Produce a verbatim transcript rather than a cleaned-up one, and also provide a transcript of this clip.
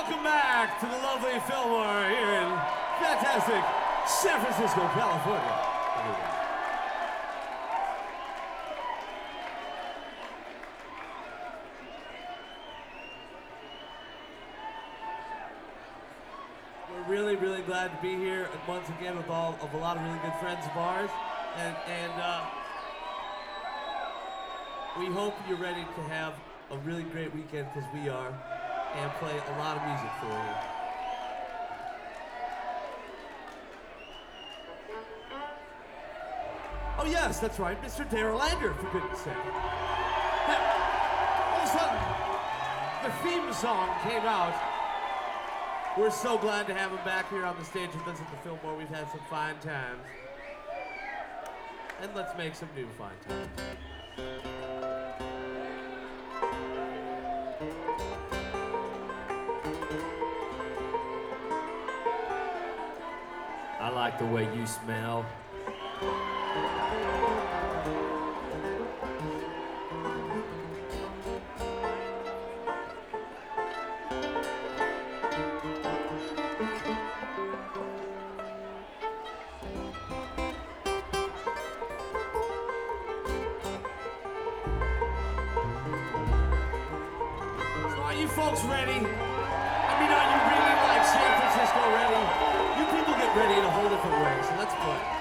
Welcome back to the lovely Fillmore here in fantastic San Francisco, California. We're really, really glad to be here once again with all of a lot of really good friends of ours, and and uh, we hope you're ready to have a really great weekend because we are, and play a lot of music for you. Oh yes, that's right, Mister Daryl Anger, for goodness sake. All of a sudden, the theme song came out. We're so glad to have him back here on the stage with us at the Fillmore. We've had some fine times. And let's make some new fine times. I like the way you smell. Are you folks ready? I mean, are you really like San Francisco ready? You people get ready in a whole different way, so let's play.